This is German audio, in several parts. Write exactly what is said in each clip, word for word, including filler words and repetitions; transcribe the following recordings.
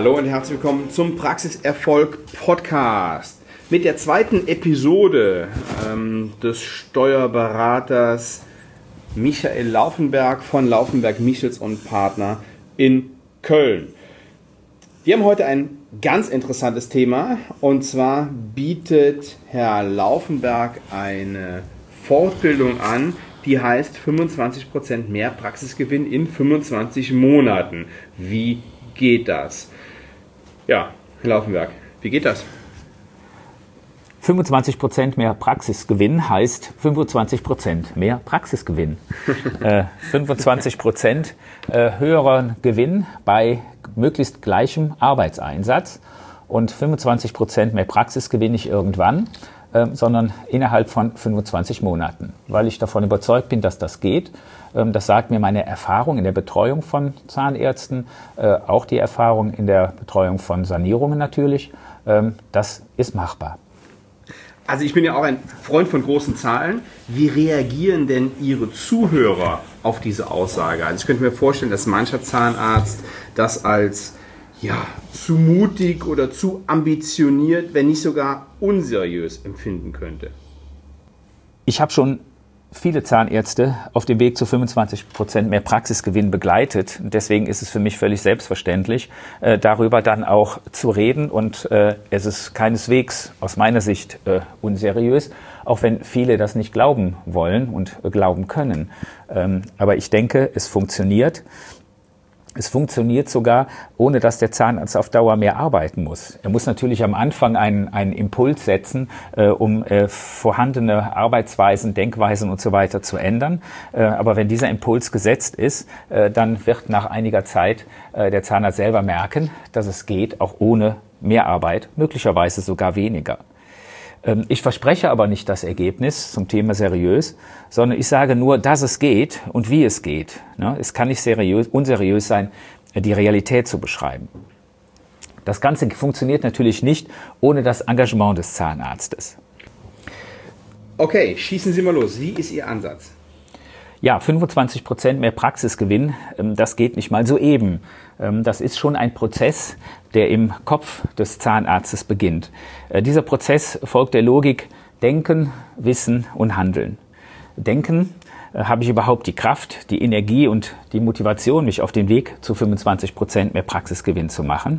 Hallo und herzlich willkommen zum Praxiserfolg Podcast mit der zweiten Episode ähm, des Steuerberaters Michael Laufenberg von Laufenberg Michels und Partner in Köln. Wir haben heute ein ganz interessantes Thema, und zwar bietet Herr Laufenberg eine Fortbildung an, die heißt fünfundzwanzig Prozent mehr Praxisgewinn in fünfundzwanzig Monaten. Wie geht das? Ja, Herr Laufenberg, wie geht das? fünfundzwanzig Prozent mehr Praxisgewinn heißt fünfundzwanzig Prozent mehr Praxisgewinn. äh, fünfundzwanzig Prozent äh, höheren Gewinn bei möglichst gleichem Arbeitseinsatz und fünfundzwanzig Prozent mehr Praxisgewinn nicht irgendwann, äh, sondern innerhalb von fünfundzwanzig Monaten. Weil ich davon überzeugt bin, dass das geht. Ähm, das sagt mir meine Erfahrung in der Betreuung von Zahnärzten, äh, auch die Erfahrung in der Betreuung von Sanierungen natürlich. Ähm, das ist machbar. Also ich bin ja auch ein Freund von großen Zahlen. Wie reagieren denn Ihre Zuhörer auf diese Aussage? Also ich könnte mir vorstellen, dass mancher Zahnarzt das als ja, zu mutig oder zu ambitioniert, wenn nicht sogar unseriös empfinden könnte. Ich habe schon viele Zahnärzte auf dem Weg zu fünfundzwanzig Prozent mehr Praxisgewinn begleitet. Deswegen ist es für mich völlig selbstverständlich, äh, darüber dann auch zu reden. Und äh, es ist keineswegs aus meiner Sicht äh, unseriös, auch wenn viele das nicht glauben wollen und äh, glauben können. Ähm, aber ich denke, es funktioniert. Es funktioniert sogar, ohne dass der Zahnarzt auf Dauer mehr arbeiten muss. Er muss natürlich am Anfang einen, einen Impuls setzen, äh, um äh, vorhandene Arbeitsweisen, Denkweisen und so weiter zu ändern. Äh, aber wenn dieser Impuls gesetzt ist, äh, dann wird nach einiger Zeit äh, der Zahnarzt selber merken, dass es geht, auch ohne Mehrarbeit, möglicherweise sogar weniger. Ich verspreche aber nicht das Ergebnis zum Thema seriös, sondern ich sage nur, dass es geht und wie es geht. Es kann nicht seriös, unseriös sein, die Realität zu beschreiben. Das Ganze funktioniert natürlich nicht ohne das Engagement des Zahnarztes. Okay, schießen Sie mal los. Wie ist Ihr Ansatz? Ja, fünfundzwanzig Prozent mehr Praxisgewinn, das geht nicht mal so eben. Das ist schon ein Prozess, der im Kopf des Zahnarztes beginnt. Dieser Prozess folgt der Logik Denken, Wissen und Handeln. Denken, habe ich überhaupt die Kraft, die Energie und die Motivation, mich auf den Weg zu fünfundzwanzig Prozent mehr Praxisgewinn zu machen?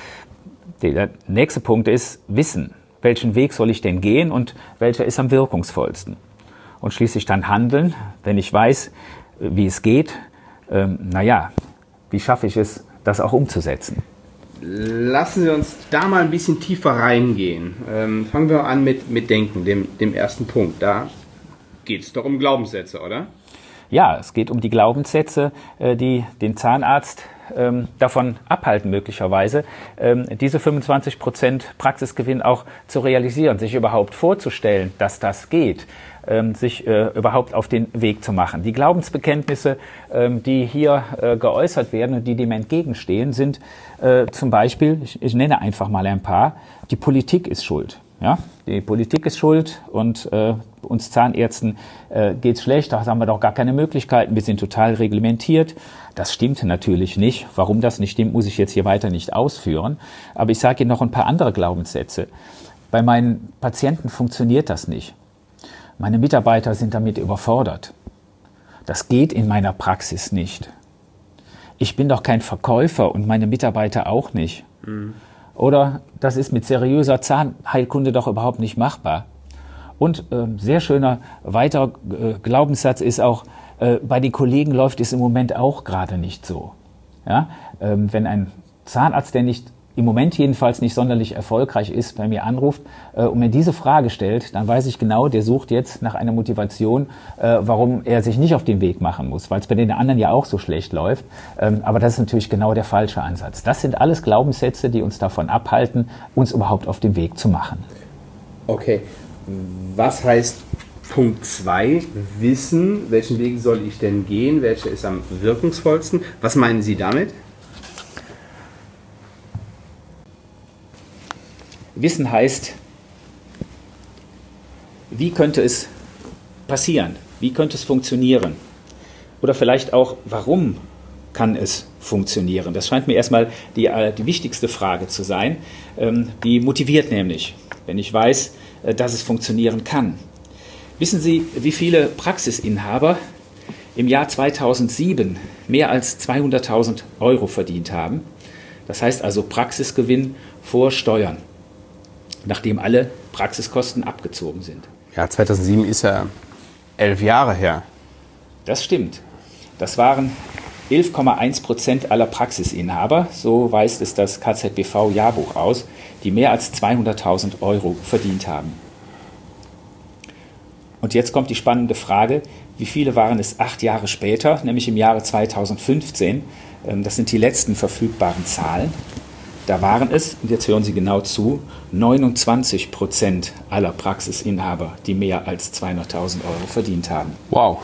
Der nächste Punkt ist Wissen. Welchen Weg soll ich denn gehen und welcher ist am wirkungsvollsten? Und schließlich dann handeln, wenn ich weiß, wie es geht. Ähm, naja, wie schaffe ich es, das auch umzusetzen? Lassen Sie uns da mal ein bisschen tiefer reingehen. Ähm, fangen wir an mit, mit Denken, dem, dem ersten Punkt. Da geht es doch um Glaubenssätze, oder? Ja, es geht um die Glaubenssätze, äh, die den Zahnarzt ähm, davon abhalten möglicherweise, ähm, diese fünfundzwanzig Prozent Praxisgewinn auch zu realisieren, sich überhaupt vorzustellen, dass das geht. Ähm, sich äh, überhaupt auf den Weg zu machen. Die Glaubensbekenntnisse, ähm, die hier äh, geäußert werden und die dem entgegenstehen, sind äh, zum Beispiel, ich, ich nenne einfach mal ein paar, die Politik ist schuld. Ja? Die Politik ist schuld und äh, uns Zahnärzten äh, geht's schlecht, da haben wir doch gar keine Möglichkeiten, wir sind total reglementiert. Das stimmt natürlich nicht. Warum das nicht stimmt, muss ich jetzt hier weiter nicht ausführen. Aber ich sage Ihnen noch ein paar andere Glaubenssätze. Bei meinen Patienten funktioniert das nicht. Meine Mitarbeiter sind damit überfordert. Das geht in meiner Praxis nicht. Ich bin doch kein Verkäufer und meine Mitarbeiter auch nicht. Mhm. Oder das ist mit seriöser Zahnheilkunde doch überhaupt nicht machbar. Und äh, sehr schöner weiterer äh, Glaubenssatz ist auch, äh, bei den Kollegen läuft es im Moment auch gerade nicht so. Ja? Ähm, wenn ein Zahnarzt, der nicht im Moment jedenfalls nicht sonderlich erfolgreich ist, bei mir anruft äh, und mir diese Frage stellt, dann weiß ich genau, der sucht jetzt nach einer Motivation, äh, warum er sich nicht auf den Weg machen muss, weil es bei den anderen ja auch so schlecht läuft. Ähm, aber das ist natürlich genau der falsche Ansatz. Das sind alles Glaubenssätze, die uns davon abhalten, uns überhaupt auf den Weg zu machen. Okay, was heißt Punkt zwei, Wissen, welchen Weg soll ich denn gehen, welcher ist am wirkungsvollsten? Was meinen Sie damit? Wissen heißt, wie könnte es passieren? Wie könnte es funktionieren? Oder vielleicht auch, warum kann es funktionieren? Das scheint mir erstmal die, die wichtigste Frage zu sein. Die motiviert nämlich, wenn ich weiß, dass es funktionieren kann. Wissen Sie, wie viele Praxisinhaber im Jahr zweitausendsieben mehr als zweihunderttausend Euro verdient haben? Das heißt also Praxisgewinn vor Steuern, nachdem alle Praxiskosten abgezogen sind. Ja, zweitausendsieben ist ja elf Jahre her. Das stimmt. Das waren elf Komma eins Prozent aller Praxisinhaber, so weist es das K Z B V-Jahrbuch aus, die mehr als zweihunderttausend Euro verdient haben. Und jetzt kommt die spannende Frage, wie viele waren es acht Jahre später, nämlich im Jahre zweitausendfünfzehn, das sind die letzten verfügbaren Zahlen, da waren es, und jetzt hören Sie genau zu, neunundzwanzig Prozent aller Praxisinhaber, die mehr als zweihunderttausend Euro verdient haben. Wow.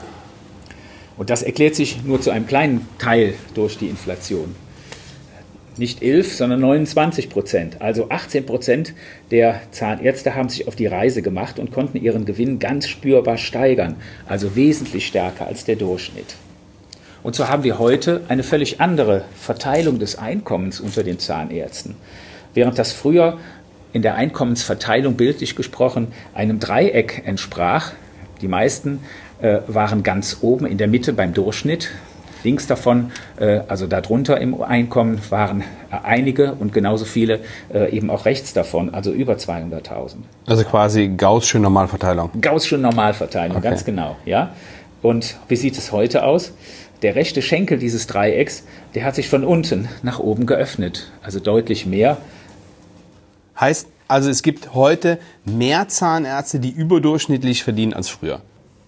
Und das erklärt sich nur zu einem kleinen Teil durch die Inflation. Nicht elf, sondern neunundzwanzig Prozent. Also achtzehn Prozent der Zahnärzte haben sich auf die Reise gemacht und konnten ihren Gewinn ganz spürbar steigern, also wesentlich stärker als der Durchschnitt. Und so haben wir heute eine völlig andere Verteilung des Einkommens unter den Zahnärzten. Während das früher in der Einkommensverteilung bildlich gesprochen einem Dreieck entsprach, die meisten äh, waren ganz oben in der Mitte beim Durchschnitt. Links davon, äh, also darunter im Einkommen, waren äh, einige und genauso viele äh, eben auch rechts davon, also über zweihunderttausend. Also quasi Gaußsche Normalverteilung. Gaußsche Normalverteilung, okay. Ganz genau. Ja. Und wie sieht es heute aus? Der rechte Schenkel dieses Dreiecks, der hat sich von unten nach oben geöffnet, also deutlich mehr. Heißt also, es gibt heute mehr Zahnärzte, die überdurchschnittlich verdienen als früher?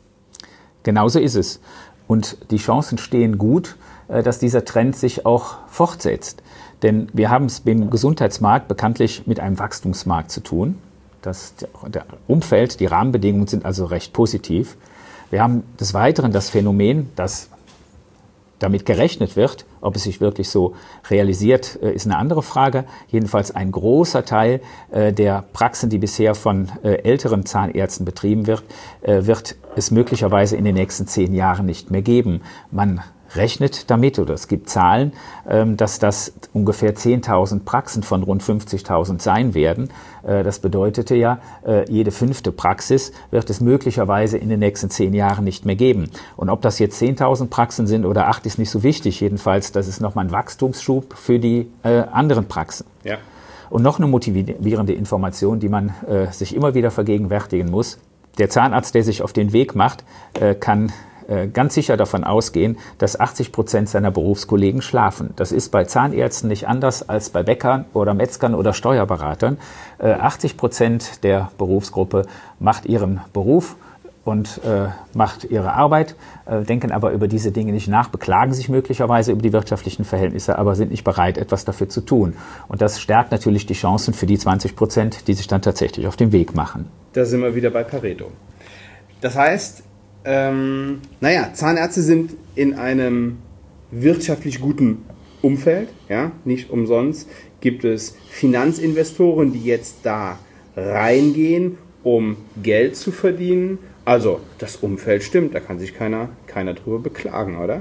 Genauso ist es. Und die Chancen stehen gut, dass dieser Trend sich auch fortsetzt. Denn wir haben es beim Gesundheitsmarkt bekanntlich mit einem Wachstumsmarkt zu tun. Das der Umfeld, die Rahmenbedingungen sind also recht positiv. Wir haben des Weiteren das Phänomen, dass damit gerechnet wird, ob es sich wirklich so realisiert, ist eine andere Frage. Jedenfalls ein großer Teil der Praxen, die bisher von älteren Zahnärzten betrieben wird, wird es möglicherweise in den nächsten zehn Jahren nicht mehr geben. Man rechnet damit, oder es gibt Zahlen, dass das ungefähr zehntausend Praxen von rund fünfzigtausend sein werden. Das bedeutete ja, jede fünfte Praxis wird es möglicherweise in den nächsten zehn Jahren nicht mehr geben. Und ob das jetzt zehntausend Praxen sind oder acht, ist nicht so wichtig. Jedenfalls, das ist nochmal ein Wachstumsschub für die anderen Praxen. Ja. Und noch eine motivierende Information, die man sich immer wieder vergegenwärtigen muss. Der Zahnarzt, der sich auf den Weg macht, kann ganz sicher davon ausgehen, dass achtzig Prozent seiner Berufskollegen schlafen. Das ist bei Zahnärzten nicht anders als bei Bäckern oder Metzgern oder Steuerberatern. achtzig Prozent der Berufsgruppe macht ihren Beruf und äh, macht ihre Arbeit, äh, denken aber über diese Dinge nicht nach, beklagen sich möglicherweise über die wirtschaftlichen Verhältnisse, aber sind nicht bereit, etwas dafür zu tun. Und das stärkt natürlich die Chancen für die zwanzig Prozent, die sich dann tatsächlich auf den Weg machen. Da sind wir wieder bei Pareto. Das heißt, Ähm, naja, Zahnärzte sind in einem wirtschaftlich guten Umfeld, ja, nicht umsonst gibt es Finanzinvestoren, die jetzt da reingehen, um Geld zu verdienen. Also das Umfeld stimmt, da kann sich keiner, keiner drüber beklagen, oder?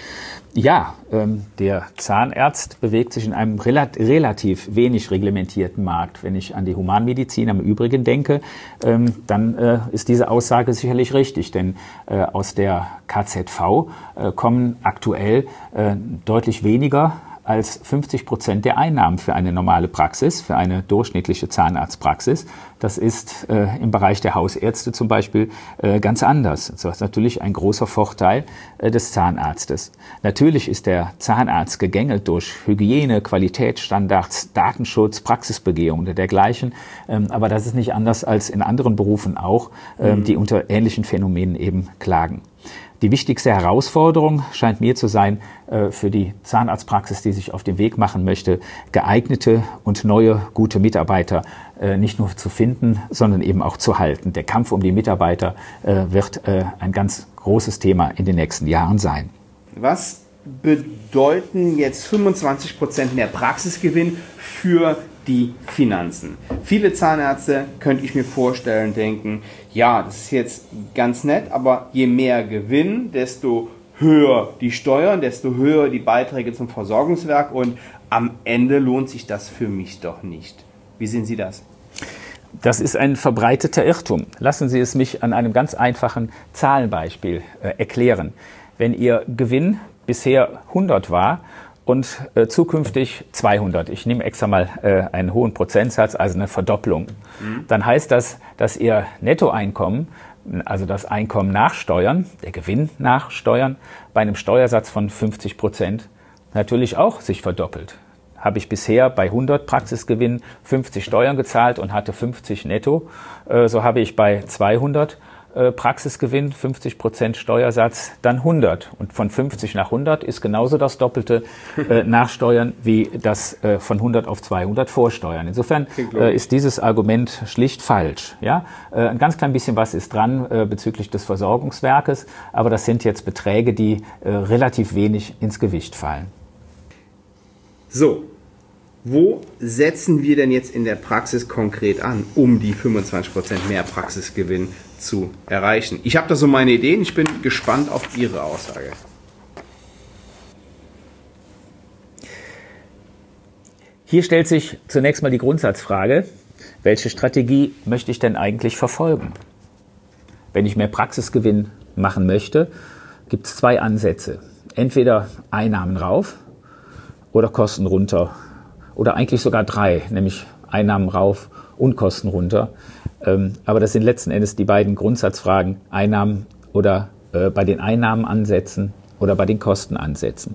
Ja, ähm, der Zahnarzt bewegt sich in einem rela- relativ wenig reglementierten Markt. Wenn ich an die Humanmedizin im Übrigen denke, ähm, dann äh, ist diese Aussage sicherlich richtig. Denn äh, aus der K Z V äh, kommen aktuell äh, deutlich weniger als fünfzig Prozent der Einnahmen für eine normale Praxis, für eine durchschnittliche Zahnarztpraxis. Das ist äh, im Bereich der Hausärzte zum Beispiel äh, ganz anders. Das ist natürlich ein großer Vorteil äh, des Zahnarztes. Natürlich ist der Zahnarzt gegängelt durch Hygiene, Qualitätsstandards, Datenschutz, Praxisbegehung oder dergleichen. Ähm, aber das ist nicht anders als in anderen Berufen auch, ähm, mhm. die unter ähnlichen Phänomenen eben klagen. Die wichtigste Herausforderung scheint mir zu sein, für die Zahnarztpraxis, die sich auf den Weg machen möchte, geeignete und neue, gute Mitarbeiter nicht nur zu finden, sondern eben auch zu halten. Der Kampf um die Mitarbeiter wird ein ganz großes Thema in den nächsten Jahren sein. Was bedeuten jetzt fünfundzwanzig Prozent mehr Praxisgewinn für die Finanzen? Viele Zahnärzte, könnte ich mir vorstellen, denken, ja, das ist jetzt ganz nett, aber je mehr Gewinn, desto höher die Steuern, desto höher die Beiträge zum Versorgungswerk und am Ende lohnt sich das für mich doch nicht. Wie sehen Sie das? Das ist ein verbreiteter Irrtum. Lassen Sie es mich an einem ganz einfachen Zahlenbeispiel äh, erklären. Wenn Ihr Gewinn bisher hundert war und äh, zukünftig zweihundert, ich nehme extra mal äh, einen hohen Prozentsatz, also eine Verdopplung, mhm. dann heißt das, dass Ihr Nettoeinkommen, also das Einkommen nach Steuern, der Gewinn nach Steuern, bei einem Steuersatz von fünfzig Prozent natürlich auch sich verdoppelt. Habe ich bisher bei hundert Praxisgewinn fünfzig Steuern gezahlt und hatte fünfzig netto, äh, so habe ich bei zweihundert äh, Praxisgewinn, fünfzig Prozent Steuersatz, dann hundert. Und von fünfzig nach hundert ist genauso das Doppelte äh, nach Steuern wie das äh, von hundert auf zweihundert Vorsteuern. Insofern äh, ist dieses Argument schlicht falsch. Ja? Äh, ein ganz klein bisschen was ist dran äh, bezüglich des Versorgungswerkes, aber das sind jetzt Beträge, die äh, relativ wenig ins Gewicht fallen. So, wo setzen wir denn jetzt in der Praxis konkret an, um die fünfundzwanzig Prozent mehr Praxisgewinn zu erreichen? Ich habe da so meine Ideen, ich bin gespannt auf Ihre Aussage. Hier stellt sich zunächst mal die Grundsatzfrage, welche Strategie möchte ich denn eigentlich verfolgen? Wenn ich mehr Praxisgewinn machen möchte, gibt es zwei Ansätze. Entweder Einnahmen rauf oder Kosten runter. Oder eigentlich sogar drei, nämlich Einnahmen rauf und Kosten runter. Ähm, aber das sind letzten Endes die beiden Grundsatzfragen, Einnahmen oder äh, bei den Einnahmen ansetzen oder bei den Kosten ansetzen.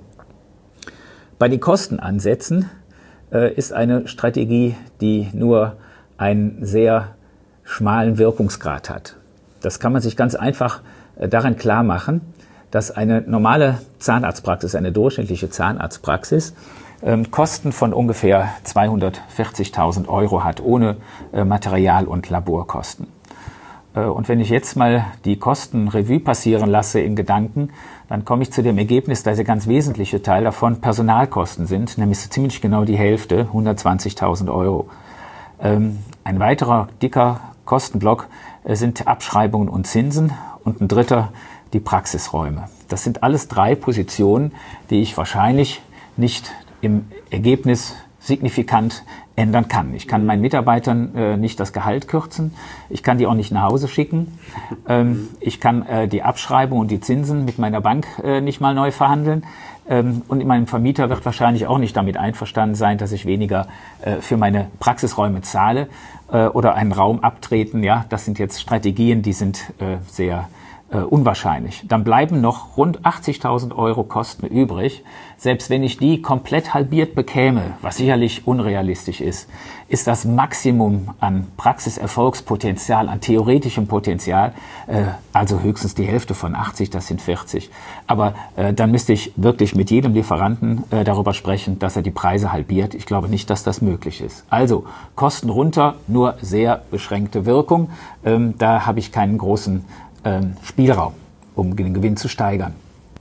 Bei den Kosten ansetzen äh, ist eine Strategie, die nur einen sehr schmalen Wirkungsgrad hat. Das kann man sich ganz einfach äh, daran klar machen, dass eine normale Zahnarztpraxis, eine durchschnittliche Zahnarztpraxis, ähm, Kosten von ungefähr zweihundertvierzigtausend Euro hat, ohne äh, Material- und Laborkosten. Äh, und wenn ich jetzt mal die Kosten Revue passieren lasse in Gedanken, dann komme ich zu dem Ergebnis, dass der ganz wesentliche Teil davon Personalkosten sind, nämlich so ziemlich genau die Hälfte, hundertzwanzigtausend Euro. Ähm, ein weiterer dicker Kostenblock äh, sind Abschreibungen und Zinsen und ein dritter die Praxisräume. Das sind alles drei Positionen, die ich wahrscheinlich nicht im Ergebnis signifikant ändern kann. Ich kann meinen Mitarbeitern äh, nicht das Gehalt kürzen, ich kann die auch nicht nach Hause schicken, ähm, ich kann äh, die Abschreibung und die Zinsen mit meiner Bank äh, nicht mal neu verhandeln ähm, und mein Vermieter wird wahrscheinlich auch nicht damit einverstanden sein, dass ich weniger äh, für meine Praxisräume zahle äh, oder einen Raum abtreten. Ja, das sind jetzt Strategien, die sind äh, sehr Uh, unwahrscheinlich. Dann bleiben noch rund achtzigtausend Euro Kosten übrig. Selbst wenn ich die komplett halbiert bekäme, was sicherlich unrealistisch ist, ist das Maximum an Praxiserfolgspotenzial, an theoretischem Potenzial, äh, also höchstens die Hälfte von achtzig, das sind vierzig. Aber äh, dann müsste ich wirklich mit jedem Lieferanten äh, darüber sprechen, dass er die Preise halbiert. Ich glaube nicht, dass das möglich ist. Also Kosten runter, nur sehr beschränkte Wirkung. Ähm, da habe ich keinen großen Spielraum, um den Gewinn zu steigern.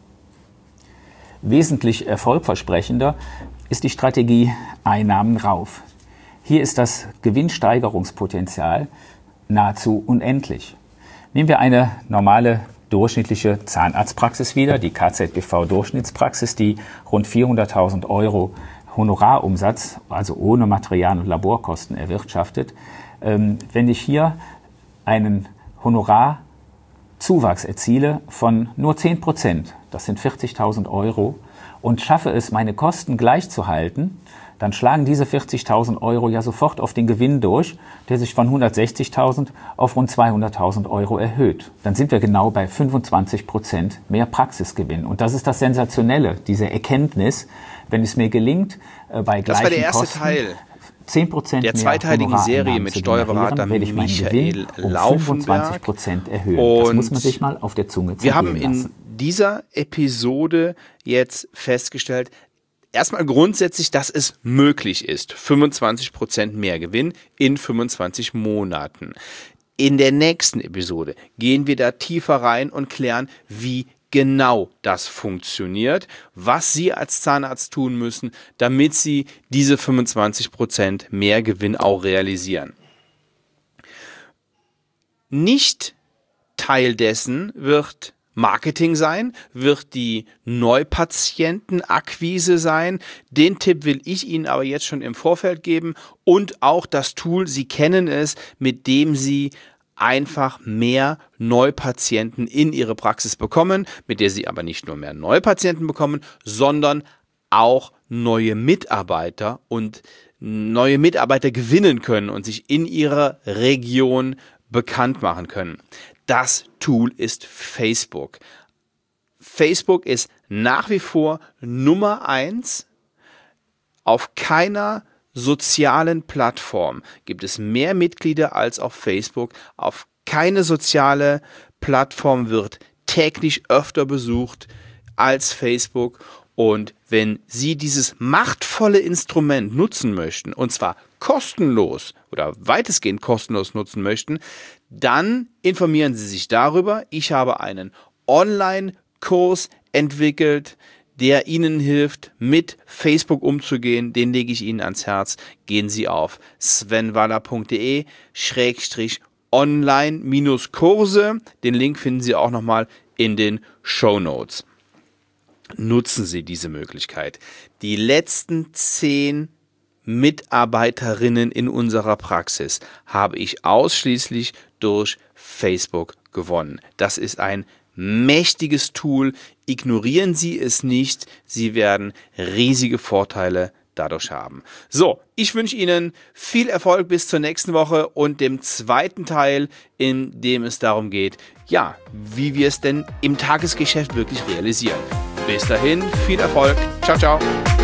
Wesentlich erfolgversprechender ist die Strategie Einnahmen rauf. Hier ist das Gewinnsteigerungspotenzial nahezu unendlich. Nehmen wir eine normale durchschnittliche Zahnarztpraxis wieder, die K Z B V-Durchschnittspraxis, die rund vierhunderttausend Euro Honorarumsatz, also ohne Material- und Laborkosten erwirtschaftet. Wenn ich hier einen Honorar Zuwachs erziele von nur zehn Prozent, das sind vierzigtausend Euro, und schaffe es, meine Kosten gleich zu halten, dann schlagen diese vierzigtausend Euro ja sofort auf den Gewinn durch, der sich von hundertsechzigtausend auf rund zweihunderttausend Euro erhöht. Dann sind wir genau bei fünfundzwanzig Prozent mehr Praxisgewinn. Und das ist das Sensationelle, diese Erkenntnis, wenn es mir gelingt, bei gleichen Kosten... Das war der erste Kosten, Teil. zehn Prozent der zweiteiligen Serie mit Steuerberater Michael Laufenberg. Erhöhen. Und das muss man sich mal auf der Zunge zergehen wir haben in lassen. dieser Episode jetzt festgestellt, erstmal grundsätzlich, dass es möglich ist, fünfundzwanzig Prozent mehr Gewinn in fünfundzwanzig Monaten. In der nächsten Episode gehen wir da tiefer rein und klären, wie genau das funktioniert, was Sie als Zahnarzt tun müssen, damit Sie diese fünfundzwanzig Prozent mehr Gewinn auch realisieren. Nicht Teil dessen wird Marketing sein, wird die Neupatientenakquise sein. Den Tipp will ich Ihnen aber jetzt schon im Vorfeld geben und auch das Tool, Sie kennen es, mit dem Sie einfach mehr Neupatienten in Ihre Praxis bekommen, mit der Sie aber nicht nur mehr Neupatienten bekommen, sondern auch neue Mitarbeiter und neue Mitarbeiter gewinnen können und sich in Ihrer Region bekannt machen können. Das Tool ist Facebook. Facebook ist nach wie vor Nummer eins. Auf keiner sozialen Plattform gibt es mehr Mitglieder als auf Facebook. Auf keine soziale Plattform wird täglich öfter besucht als Facebook. Und wenn Sie dieses machtvolle Instrument nutzen möchten, und zwar kostenlos oder weitestgehend kostenlos nutzen möchten, dann informieren Sie sich darüber. Ich habe einen Online-Kurs entwickelt, der Ihnen hilft, mit Facebook umzugehen. Den lege ich Ihnen ans Herz. Gehen Sie auf svenwaller punkt de schrägstrich online Kurse. Den Link finden Sie auch nochmal in den Shownotes. Nutzen Sie diese Möglichkeit. Die letzten zehn Mitarbeiterinnen in unserer Praxis habe ich ausschließlich durch Facebook gewonnen. Das ist ein mächtiges Tool. Ignorieren Sie es nicht. Sie werden riesige Vorteile dadurch haben. So, ich wünsche Ihnen viel Erfolg bis zur nächsten Woche und dem zweiten Teil, in dem es darum geht, ja, wie wir es denn im Tagesgeschäft wirklich realisieren. Bis dahin, viel Erfolg. Ciao, ciao.